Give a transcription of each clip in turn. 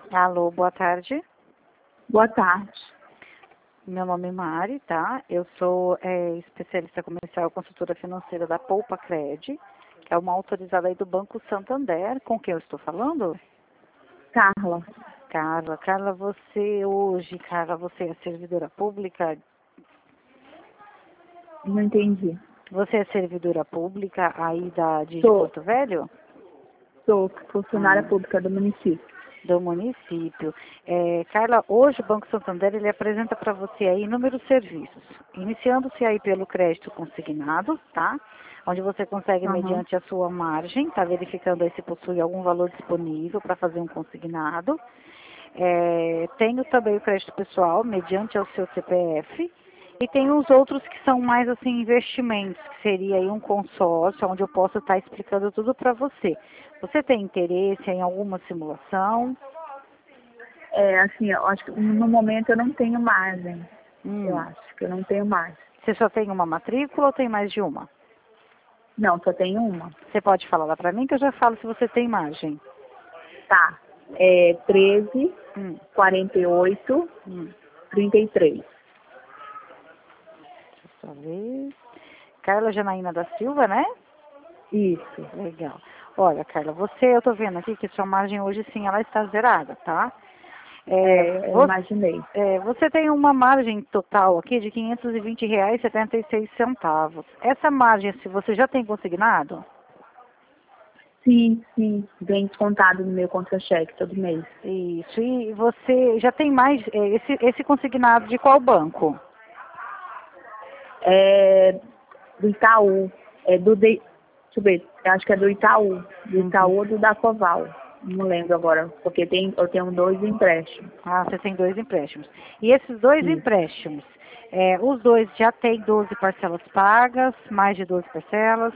Alô, boa tarde. Boa tarde. Meu nome é Mari, tá? Eu sou especialista comercial e consultora financeira da Poupa Cred, que é uma autorizada aí do Banco Santander. Com quem eu estou falando? Carla. Carla, você é servidora pública? Não entendi. Você é servidora pública aí de Sou. Porto Velho? Sou funcionária pública do município. Do município. Carla, hoje o Banco Santander ele apresenta para você aí inúmeros serviços, iniciando-se aí pelo crédito consignado, tá? Onde você consegue, Uhum. mediante a sua margem, tá verificando aí se possui algum valor disponível para fazer um consignado. Tenho também o crédito pessoal, mediante ao seu CPF. E tem os outros que são mais assim investimentos, que seria aí um consórcio, onde eu posso estar explicando tudo para você. Você tem interesse em alguma simulação? Assim, eu acho que no momento eu não tenho margem. Eu Hum. acho que eu não tenho margem. Você só tem uma matrícula ou tem mais de uma? Não, só tenho uma. Você pode falar lá para mim que eu já falo se você tem margem. Tá. 13, Hum. 48, 33. Deixa eu só ver. Carla Janaína da Silva, né? Isso. Legal. Olha, Carla, eu tô vendo aqui que sua margem hoje sim, ela está zerada, tá? Eu imaginei. Você tem uma margem total aqui de R$ 520,76. Essa margem, se você já tem consignado? Sim. Vem descontado no meu contra-cheque todo mês. Isso. E você já tem mais esse consignado de qual banco? Do Itaú. Deixa eu ver, eu acho que é do Itaú. Do Itaú ou do Dacoval. Não lembro agora, porque eu tenho 2 empréstimos. Ah, você tem 2 empréstimos. E esses 2 Isso. empréstimos, os dois já têm 12 parcelas pagas, mais de 12 parcelas?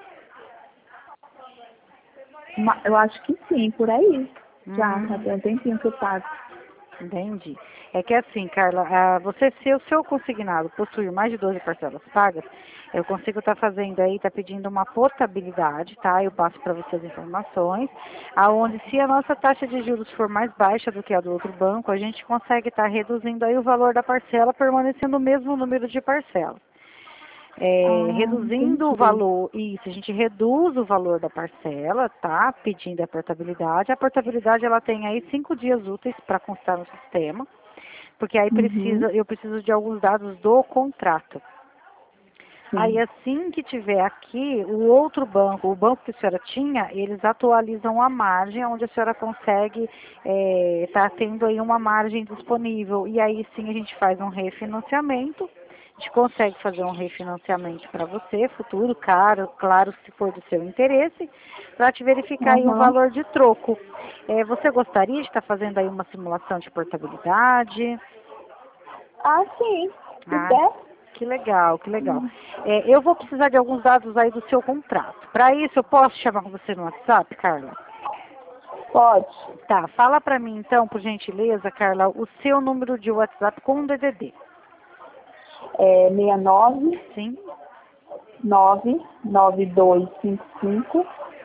Eu acho que sim, por aí. Já Hum. tem um tempinho que eu pago. Entendi. É que assim, Carla, se o seu consignado possuir mais de 12 parcelas pagas, eu consigo estar fazendo aí, tá pedindo uma portabilidade, tá? Eu passo para você as informações, aonde se a nossa taxa de juros for mais baixa do que a do outro banco, a gente consegue estar reduzindo aí o valor da parcela, permanecendo o mesmo número de parcelas. Reduzindo o Entendi. valor, isso, a gente reduz o valor da parcela, tá? Pedindo a portabilidade. A portabilidade, ela tem aí 5 dias úteis para constar no sistema, porque aí Uhum. eu preciso de alguns dados do contrato. Aí, Sim. assim que tiver aqui, o banco que a senhora tinha, eles atualizam a margem, onde a senhora consegue estar tendo aí uma margem disponível. E aí sim a gente faz um refinanciamento. A gente consegue fazer um refinanciamento para você, futuro, claro, se for do seu interesse, para te verificar aí um Uhum. valor de troco. Você gostaria de estar fazendo aí uma simulação de portabilidade? Sim. Se Ah, der. que legal, que legal. Eu vou precisar de alguns dados aí do seu contrato. Para isso, eu posso chamar com você no WhatsApp, Carla? Pode. Tá, fala para mim então, por gentileza, Carla, o seu número de WhatsApp com o DDD. 69 Sim? 99255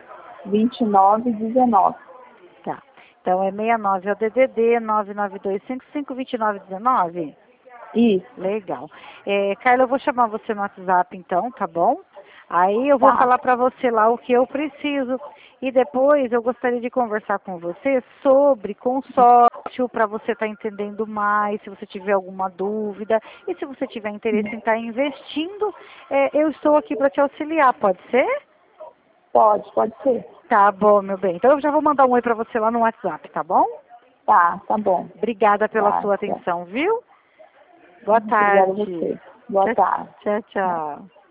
2919. Tá. Então é 69 é o DDD 992552919. Isso. Legal. Carla, eu vou chamar você no WhatsApp então, tá bom? Aí eu vou Tá. falar para você lá o que eu preciso. E depois eu gostaria de conversar com você sobre consórcio, para você estar entendendo mais, se você tiver alguma dúvida. E se você tiver interesse em estar investindo, eu estou aqui para te auxiliar, pode ser? Pode ser. Tá bom, meu bem. Então eu já vou mandar um oi para você lá no WhatsApp, tá bom? Tá bom. Obrigada pela Tá. sua atenção, viu? Boa Obrigada a tarde. você. Boa tarde. Tchau, tchau.